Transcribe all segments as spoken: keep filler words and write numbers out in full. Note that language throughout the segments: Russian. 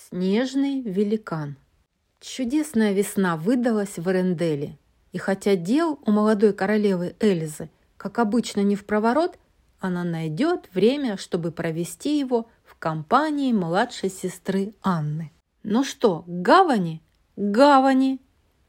Снежный великан. Чудесная весна выдалась в Эренделе, и хотя дел у молодой королевы Эльзы, как обычно, не впроворот, она найдет время, чтобы провести его в компании младшей сестры Анны. Ну что, к гавани? К гавани!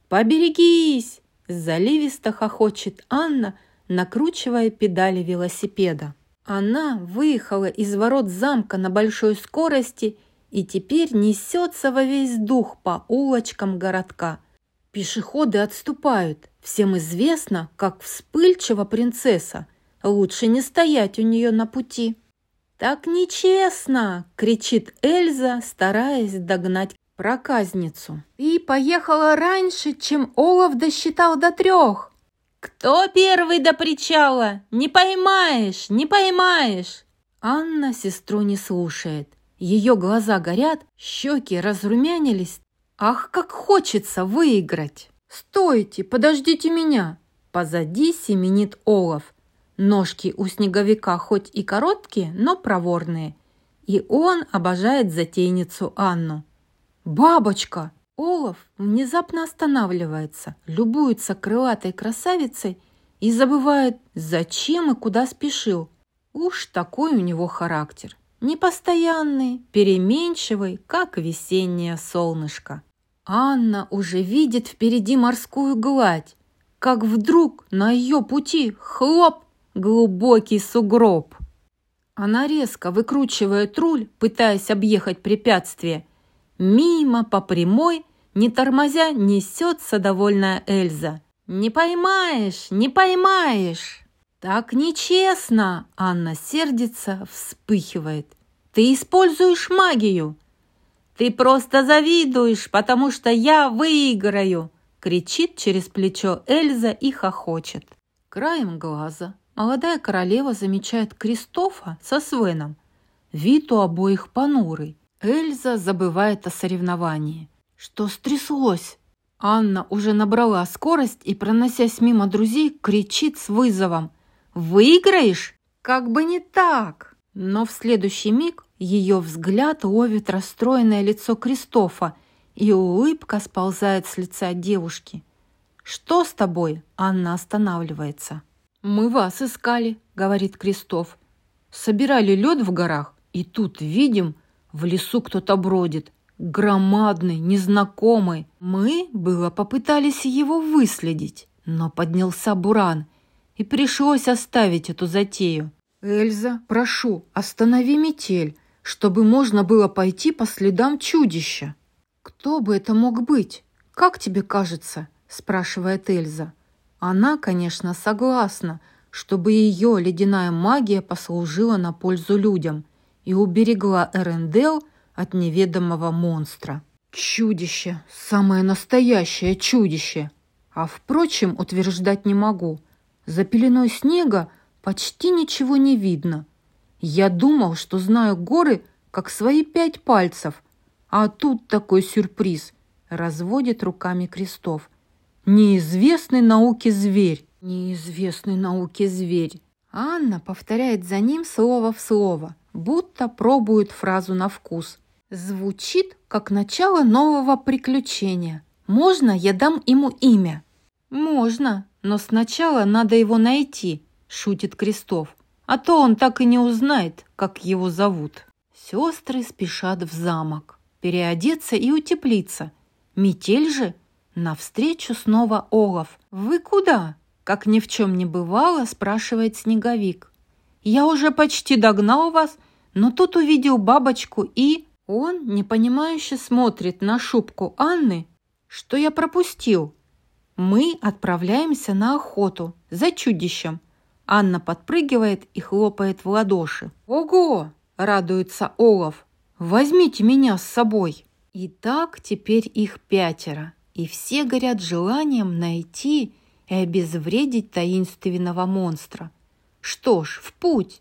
Поберегись! Заливисто хохочет Анна, накручивая педали велосипеда. Она выехала из ворот замка на большой скорости и теперь несется во весь дух по улочкам городка. Пешеходы отступают. Всем известно, как вспыльчива принцесса. Лучше не стоять у нее на пути. «Так нечестно!» – кричит Эльза, стараясь догнать проказницу. «Ты поехала раньше, чем Олаф досчитал до трех!» «Кто первый до причала? Не поймаешь, не поймаешь!» Анна сестру не слушает. Ее глаза горят, щеки разрумянились. Ах, как хочется выиграть! «Стойте, подождите меня!» Позади семенит Олаф. Ножки у снеговика хоть и короткие, но проворные. И он обожает затейницу Анну. «Бабочка!» Олаф внезапно останавливается, любуется крылатой красавицей и забывает, зачем и куда спешил. Уж такой у него характер. Непостоянный, переменчивый, как весеннее солнышко. Анна уже видит впереди морскую гладь, как вдруг на ее пути хлоп, глубокий сугроб. Она резко выкручивает руль, пытаясь объехать препятствие. Мимо по прямой, не тормозя, несется довольная Эльза. «Не поймаешь, не поймаешь!» «Так нечестно!» Анна сердится, вспыхивает. «Ты используешь магию!» «Ты просто завидуешь, потому что я выиграю!» Кричит через плечо Эльза и хохочет. Краем глаза молодая королева замечает Кристофа со Свеном. Вид у обоих понурый. Эльза забывает о соревновании. Что стряслось? Анна уже набрала скорость и, проносясь мимо друзей, кричит с вызовом. «Выиграешь? Как бы не так!» Но в следующий миг ее взгляд ловит расстроенное лицо Кристофа, и улыбка сползает с лица девушки. «Что с тобой?» Анна останавливается. «Мы вас искали», — говорит Кристоф. «Собирали лед в горах, и тут видим, в лесу кто-то бродит, громадный, незнакомый. Мы было попытались его выследить, но поднялся буран, и пришлось оставить эту затею. Эльза, прошу, останови метель, чтобы можно было пойти по следам чудища». «Кто бы это мог быть? Как тебе кажется?» – спрашивает Эльза. Она, конечно, согласна, чтобы ее ледяная магия послужила на пользу людям и уберегла Эрендел от неведомого монстра. «Чудище! Самое настоящее чудище! А, впрочем, утверждать не могу. За пеленой снега почти ничего не видно. Я думал, что знаю горы, как свои пять пальцев, а тут такой сюрприз», — разводит руками Кристоф. «Неизвестный науке зверь». «Неизвестный науке зверь». Анна повторяет за ним слово в слово, будто пробует фразу на вкус. Звучит, как начало нового приключения. «Можно я дам ему имя?» «Можно, но сначала надо его найти», — шутит Кристоф. «А то он так и не узнает, как его зовут». Сестры спешат в замок, переодеться и утеплиться. Метель же? Навстречу снова Олаф. «Вы куда?» — как ни в чем не бывало, спрашивает Снеговик. «Я уже почти догнал вас, но тут увидел бабочку и...» Он непонимающе смотрит на шубку Анны. «Что я пропустил?» «Мы отправляемся на охоту за чудищем». Анна подпрыгивает и хлопает в ладоши. «Ого!» — радуется Олаф. «Возьмите меня с собой!» И так теперь их пятеро, и все горят желанием найти и обезвредить таинственного монстра. Что ж, в путь!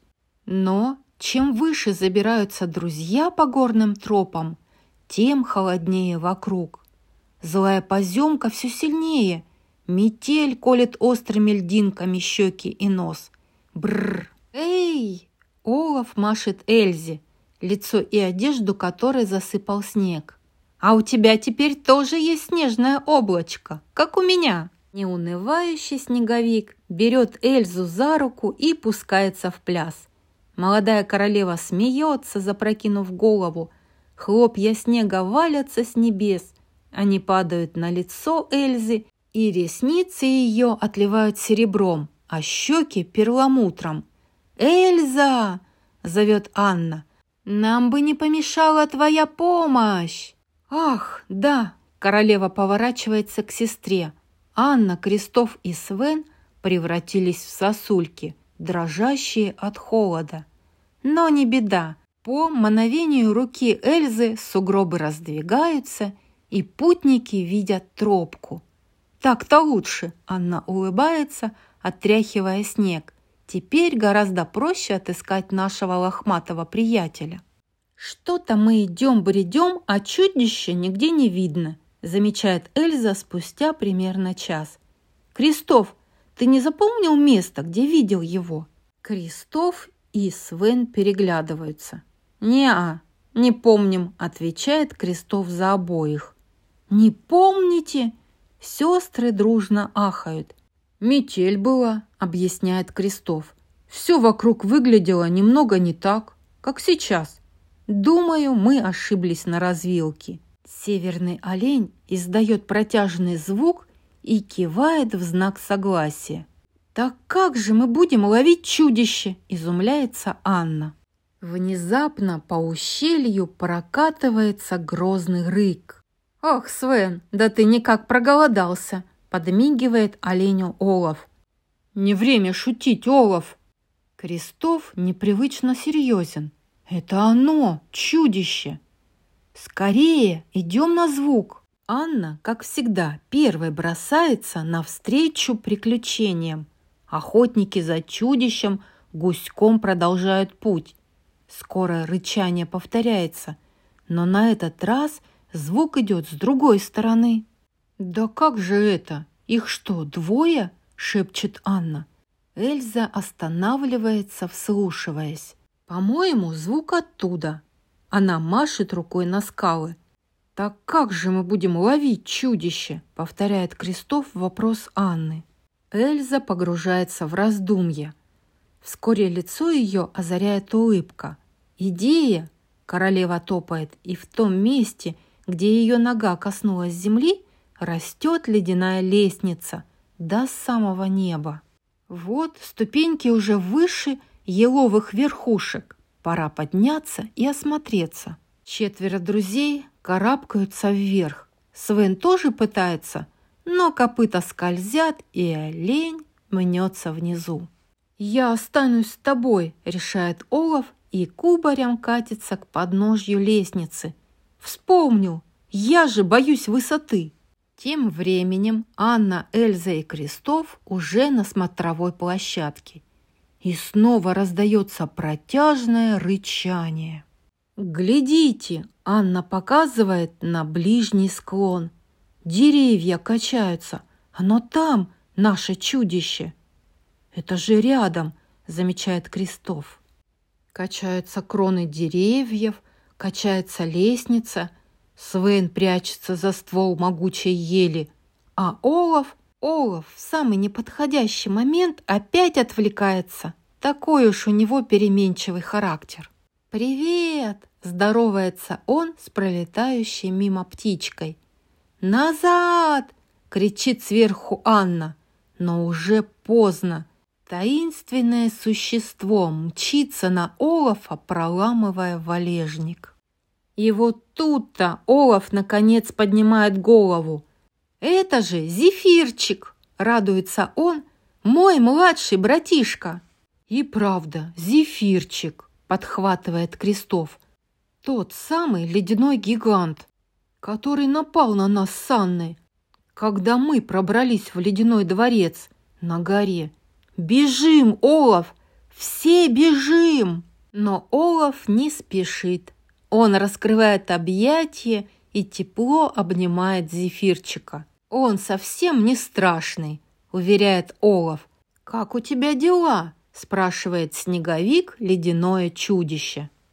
Но чем выше забираются друзья по горным тропам, тем холоднее вокруг. Злая поземка все сильнее, метель колет острыми льдинками щеки и нос. Бррр! Эй! Олаф машет Эльзе. лицо и одежду которой засыпал снег. «А у тебя теперь тоже есть снежное облачко, как у меня!» Неунывающий снеговик берет Эльзу за руку и пускается в пляс. Молодая королева смеется, запрокинув голову. Хлопья снега валятся с небес. Они падают на лицо Эльзы, и ресницы ее отливают серебром, а щеки перламутром. «Эльза!» – зовет Анна. «Нам бы не помешала твоя помощь!» «Ах, да!» – королева поворачивается к сестре. Анна, Кристоф и Свен превратились в сосульки, дрожащие от холода. Но не беда. По мановению руки Эльзы сугробы раздвигаются, и путники видят тропку. «Так-то лучше», – Анна улыбается, отряхивая снег. «Теперь гораздо проще отыскать нашего лохматого приятеля». «Что-то мы идем-бредем, а чудища нигде не видно», – замечает Эльза спустя примерно час. «Кристоф, ты не запомнил место, где видел его?» Кристоф и Свен переглядываются. «Не-а, не помним», – отвечает Кристоф за обоих. «Не помните?» Сестры дружно ахают. «Метель была», – объясняет Кристоф. «Все вокруг выглядело немного не так, как сейчас. Думаю, мы ошиблись на развилке». Северный олень издает протяжный звук и кивает в знак согласия. «Так как же мы будем ловить чудище?» – изумляется Анна. Внезапно по ущелью прокатывается грозный рык. «Ох, Свен, да ты никак проголодался!» – подмигивает оленю Олаф. «Не время шутить, Олаф!» Кристоф непривычно серьезен. «Это оно, чудище!» «Скорее, идем на звук!» Анна, как всегда, первой бросается навстречу приключениям. Охотники за чудищем гуськом продолжают путь. Скоро рычание повторяется, но на этот раз звук идет с другой стороны. «Да как же это? Их что, двое?» – шепчет Анна. Эльза останавливается, вслушиваясь. «По-моему, звук оттуда». Она машет рукой на скалы. «Так как же мы будем ловить чудище?» – повторяет Кристоф вопрос Анны. Эльза погружается в раздумье. Вскоре лицо ее озаряет улыбка. «Идея!» – королева топает, и в том месте, где ее нога коснулась земли, растет ледяная лестница до самого неба. Вот ступеньки уже выше еловых верхушек. Пора подняться и осмотреться. Четверо друзей карабкаются вверх. Свен тоже пытается, но копыта скользят, и олень мнется внизу. «Я останусь с тобой», – решает Олаф, и кубарем катится к подножью лестницы. «Вспомнил, я же боюсь высоты». Тем временем Анна, Эльза и Кристоф уже на смотровой площадке. И снова раздается протяжное рычание. «Глядите!» – Анна показывает на ближний склон. «Деревья качаются. Оно там, наше чудище!» «Это же рядом!» – замечает Кристоф. Качаются кроны деревьев, качается лестница. Свен прячется за ствол могучей ели, а Олаф, Олаф в самый неподходящий момент опять отвлекается. Такой уж у него переменчивый характер. «Привет!» – здоровается он с пролетающей мимо птичкой. «Назад!» – кричит сверху Анна, но уже поздно. Таинственное существо мчится на Олафа, проламывая валежник. И вот тут-то Олаф наконец поднимает голову. «Это же Зефирчик!» – радуется он. «Мой младший братишка!» «И правда, Зефирчик!» – подхватывает Кристоф. «Тот самый ледяной гигант, который напал на нас с Анной, когда мы пробрались в ледяной дворец на горе. Бежим, Олаф! Все бежим!» Но Олаф не спешит. Он раскрывает объятия и тепло обнимает Зефирчика. «Он совсем не страшный», – уверяет Олаф. «Как у тебя дела?» – спрашивает снеговик ледяное чудище.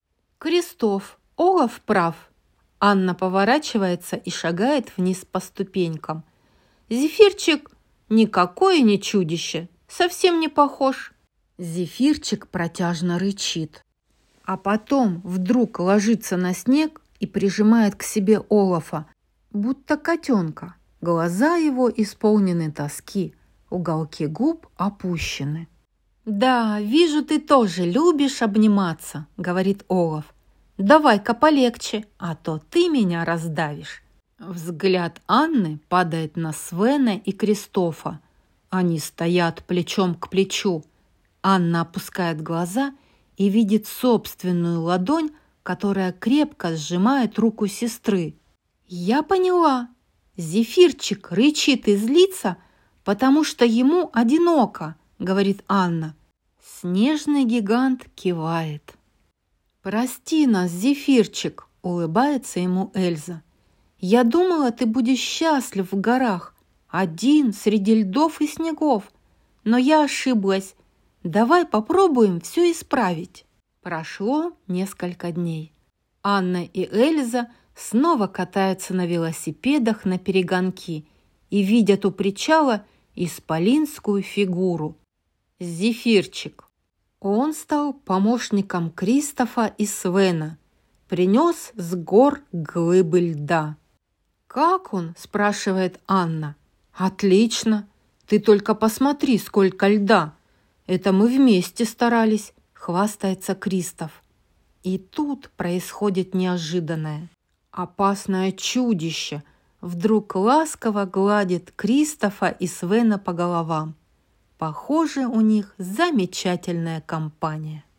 Кристоф, Олаф прав. Анна поворачивается и шагает вниз по ступенькам. Зефирчик никакое не чудище, совсем не похож. Зефирчик протяжно рычит, а потом вдруг ложится на снег и прижимает к себе Олафа, будто котенка. Глаза его исполнены тоски, уголки губ опущены. «Да, вижу, ты тоже любишь обниматься», — говорит Олаф. «Давай-ка полегче, а то ты меня раздавишь». Взгляд Анны падает на Свена и Кристофа. Они стоят плечом к плечу. Анна опускает глаза и видит собственную ладонь, которая крепко сжимает руку сестры. «Я поняла. Зефирчик рычит и злится, потому что ему одиноко», — говорит Анна. Снежный гигант кивает. «Прости нас, Зефирчик», — улыбается ему Эльза. «Я думала, ты будешь счастлив в горах, один среди льдов и снегов. Но я ошиблась. Давай попробуем все исправить». Прошло несколько дней. Анна и Эльза снова катаются на велосипедах на перегонки и видят у причала исполинскую фигуру. Зефирчик. Он стал помощником Кристофа и Свена. Принес с гор глыбы льда. «Как он?» – спрашивает Анна. «Отлично! Ты только посмотри, сколько льда! Это мы вместе старались», – хвастается Кристоф. И тут происходит неожиданное. Опасное чудище вдруг ласково гладит Кристофа и Свена по головам. Похоже, у них замечательная компания.